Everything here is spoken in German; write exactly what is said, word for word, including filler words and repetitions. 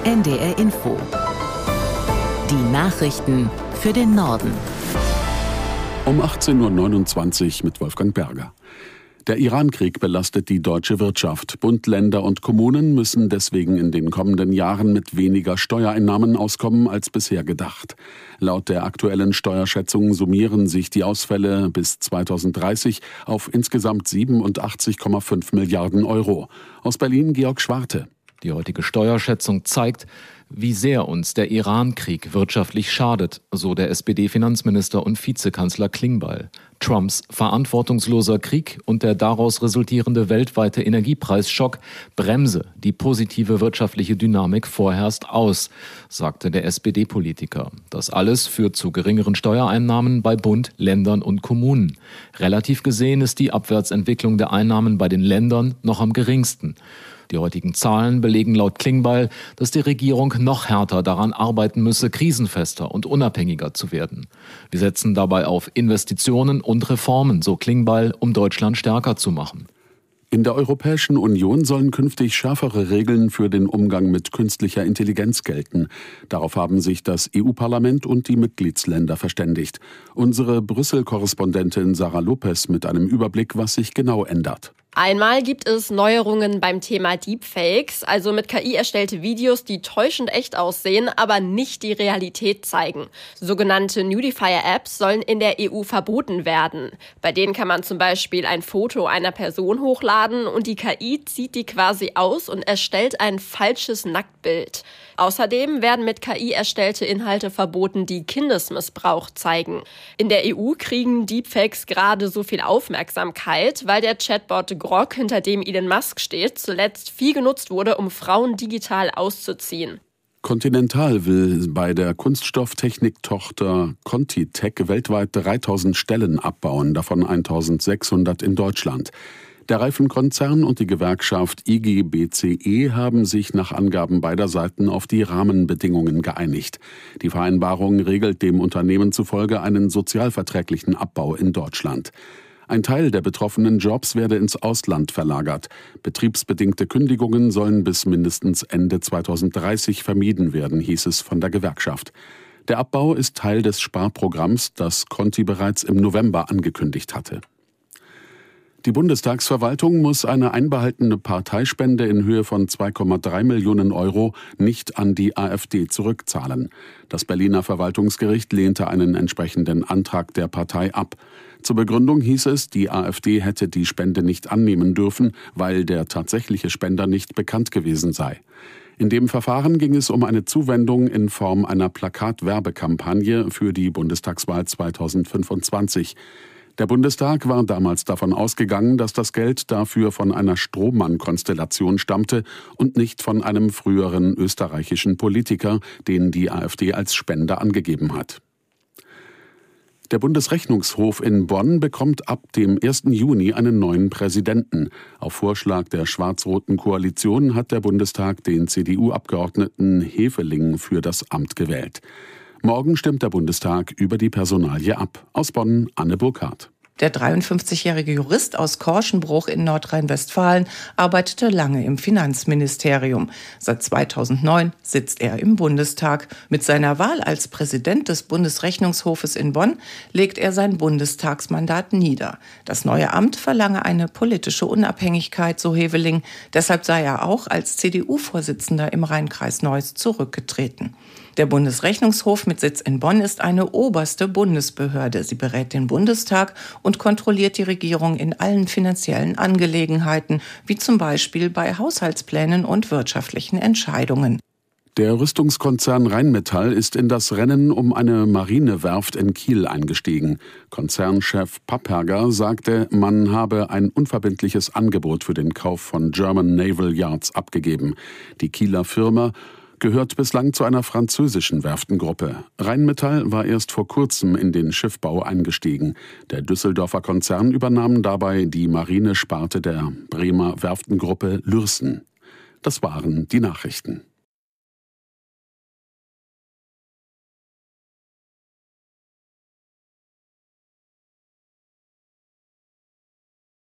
N D R Info. Die Nachrichten für den Norden. Um achtzehn Uhr neunundzwanzig mit Wolfgang Berger. Der Iran-Krieg belastet die deutsche Wirtschaft. Bund, Länder und Kommunen müssen deswegen in den kommenden Jahren mit weniger Steuereinnahmen auskommen als bisher gedacht. Laut der aktuellen Steuerschätzung summieren sich die Ausfälle bis zweitausenddreißig auf insgesamt siebenundachtzig Komma fünf Milliarden Euro. Aus Berlin Georg Schwarte. Die heutige Steuerschätzung zeigt, wie sehr uns der Iran-Krieg wirtschaftlich schadet, so der S P D-Finanzminister und Vizekanzler Klingbeil. Trumps verantwortungsloser Krieg und der daraus resultierende weltweite Energiepreisschock bremse die positive wirtschaftliche Dynamik vorerst aus, sagte der S P D-Politiker. Das alles führt zu geringeren Steuereinnahmen bei Bund, Ländern und Kommunen. Relativ gesehen ist die Abwärtsentwicklung der Einnahmen bei den Ländern noch am geringsten. Die heutigen Zahlen belegen laut Klingbeil, dass die Regierung noch härter daran arbeiten müsse, krisenfester und unabhängiger zu werden. Wir setzen dabei auf Investitionen und Reformen, so Klingbeil, um Deutschland stärker zu machen. In der Europäischen Union sollen künftig schärfere Regeln für den Umgang mit künstlicher Intelligenz gelten. Darauf haben sich das E U-Parlament und die Mitgliedsländer verständigt. Unsere Brüssel-Korrespondentin Sarah Lopez mit einem Überblick, was sich genau ändert. Einmal gibt es Neuerungen beim Thema Deepfakes, also mit K I erstellte Videos, die täuschend echt aussehen, aber nicht die Realität zeigen. Sogenannte Nudifier-Apps sollen in der E U verboten werden. Bei denen kann man zum Beispiel ein Foto einer Person hochladen und die K I zieht die quasi aus und erstellt ein falsches Nacktbild. Außerdem werden mit K I erstellte Inhalte verboten, die Kindesmissbrauch zeigen. In der E U kriegen Deepfakes gerade so viel Aufmerksamkeit, weil der Chatbot Grok, hinter dem Elon Musk steht, zuletzt viel genutzt wurde, um Frauen digital auszuziehen. Continental will bei der Kunststofftechnik-Tochter ContiTech weltweit dreitausend Stellen abbauen, davon eintausendsechshundert in Deutschland. Der Reifenkonzern und die Gewerkschaft I G B C E haben sich nach Angaben beider Seiten auf die Rahmenbedingungen geeinigt. Die Vereinbarung regelt dem Unternehmen zufolge einen sozialverträglichen Abbau in Deutschland. Ein Teil der betroffenen Jobs werde ins Ausland verlagert. Betriebsbedingte Kündigungen sollen bis mindestens Ende zweitausenddreißig vermieden werden, hieß es von der Gewerkschaft. Der Abbau ist Teil des Sparprogramms, das Conti bereits im November angekündigt hatte. Die Bundestagsverwaltung muss eine einbehaltene Parteispende in Höhe von zwei Komma drei Millionen Euro nicht an die AfD zurückzahlen. Das Berliner Verwaltungsgericht lehnte einen entsprechenden Antrag der Partei ab. Zur Begründung hieß es, die AfD hätte die Spende nicht annehmen dürfen, weil der tatsächliche Spender nicht bekannt gewesen sei. In dem Verfahren ging es um eine Zuwendung in Form einer Plakatwerbekampagne für die Bundestagswahl zweitausendfünfundzwanzig. Der Bundestag war damals davon ausgegangen, dass das Geld dafür von einer Strohmann-Konstellation stammte und nicht von einem früheren österreichischen Politiker, den die AfD als Spender angegeben hat. Der Bundesrechnungshof in Bonn bekommt ab dem ersten Juni einen neuen Präsidenten. Auf Vorschlag der schwarz-roten Koalition hat der Bundestag den C D U-Abgeordneten Heveling für das Amt gewählt. Morgen stimmt der Bundestag über die Personalie ab. Aus Bonn, Anne Burkhardt. Der dreiundfünfzigjährige Jurist aus Korschenbruch in Nordrhein-Westfalen arbeitete lange im Finanzministerium. Seit zweitausendneun sitzt er im Bundestag. Mit seiner Wahl als Präsident des Bundesrechnungshofes in Bonn legt er sein Bundestagsmandat nieder. Das neue Amt verlange eine politische Unabhängigkeit, so Heveling. Deshalb sei er auch als C D U-Vorsitzender im Rheinkreis Neuss zurückgetreten. Der Bundesrechnungshof mit Sitz in Bonn ist eine oberste Bundesbehörde. Sie berät den Bundestag und kontrolliert die Regierung in allen finanziellen Angelegenheiten, wie zum Beispiel bei Haushaltsplänen und wirtschaftlichen Entscheidungen. Der Rüstungskonzern Rheinmetall ist in das Rennen um eine Marinewerft in Kiel eingestiegen. Konzernchef Papperger sagte, man habe ein unverbindliches Angebot für den Kauf von German Naval Yards abgegeben. Die Kieler Firma gehört bislang zu einer französischen Werftengruppe. Rheinmetall war erst vor kurzem in den Schiffbau eingestiegen. Der Düsseldorfer Konzern übernahm dabei die Marinesparte der Bremer Werftengruppe Lürssen. Das waren die Nachrichten.